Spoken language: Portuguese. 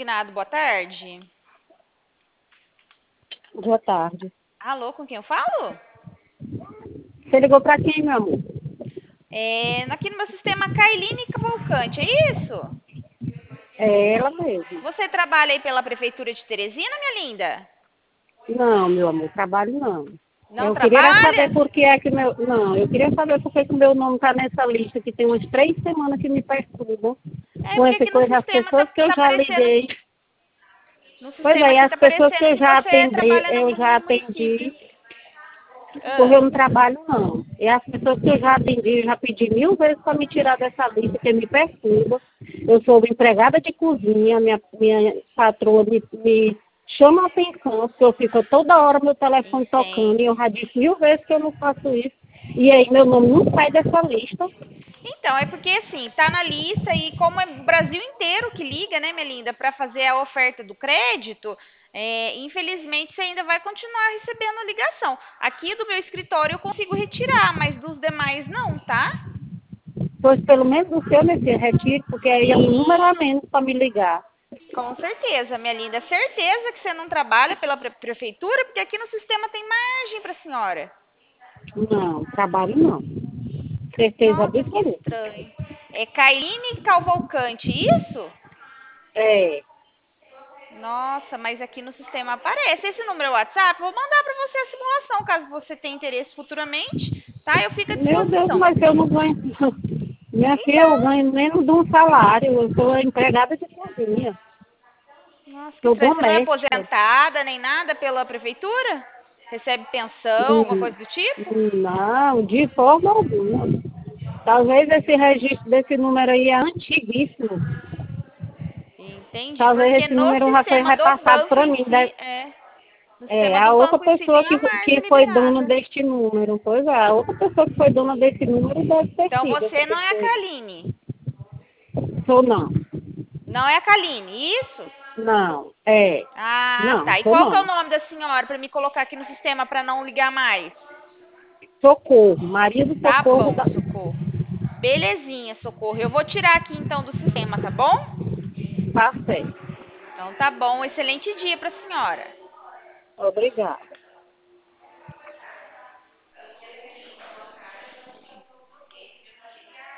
consignado. Boa tarde. Boa tarde. Alô, com quem eu falo? Você ligou para quem, meu amor? Aqui no meu sistema, Kailine Cavalcante, é isso? É ela mesma. Você trabalha aí pela Prefeitura de Teresina, minha linda? Não, meu amor, trabalho não. Não Eu queria era trabalha? saber por que é que meu... Não, eu queria saber por que que o meu nome está nessa lista, que tem umas 3 semanas que me perturbam com Porque essa aqui no coisa. As sistema tá, pessoas que eu tá já aparecendo. liguei... No Pois sistema é, e aqui as tá pessoas que aparecendo eu que já você atendi, trabalha eu já no município. atendi, porque eu Ah, não trabalho não. E as pessoas que eu já atendi, eu já pedi 1000 vezes para me tirar dessa lista, que me perturba. Eu sou empregada de cozinha, minha patroa me chama a atenção, porque eu fico toda hora meu telefone tocando, e eu entendo. já disse 1000 vezes que eu não faço isso. E aí meu nome não sai dessa lista. Então, é porque assim, tá na lista e como é o Brasil inteiro que liga, né, minha linda, para fazer a oferta do crédito, infelizmente você ainda vai continuar recebendo ligação. Aqui do meu escritório eu consigo retirar, mas dos demais não, tá? Pois pelo menos o seu, meu filho, retire, porque aí é um número a Sim, menos para me ligar. com certeza, minha linda. Certeza que você não trabalha pela prefeitura, porque aqui no sistema tem margem para a senhora. Não, trabalho não. Certeza Nossa, que absoluta. estranho. É Kailine Cavalcante, isso? É. Nossa, mas aqui no sistema aparece. Esse número é o WhatsApp? Vou mandar para você a simulação, caso você tenha interesse futuramente, tá? Eu fico à Meu Deus, disposição. mas eu não ganho. Minha filha, eu Então, ganho menos de um salário. Eu sou empregada de cozinha. nossa, que Sou estranho. Você não é doméstica. aposentada nem nada pela prefeitura? Recebe pensão, alguma Hum, coisa do tipo? Não, de forma alguma. Talvez esse registro desse número aí é antiguíssimo. Entendi, Talvez porque esse no número já foi sistema do repassado banco para em mim. si, no sistema A do outra banco em si pessoa tem a que margem foi dona liberada. deste número. Pois é, a outra pessoa que foi dona desse número deve ter Então sido essa você não é a pessoa aí. Kaline. Sou não. Não é a Kaline, isso? Não, é. Ah, Não, tá. E sou qual que é o não. nome da senhora para me colocar aqui no sistema para não ligar mais? Socorro, Maria do Tá Socorro bom, da... Socorro. Belezinha, Socorro. Eu vou tirar aqui então do sistema, tá bom? Tá certo. Então tá bom. Excelente dia para a senhora. Obrigada.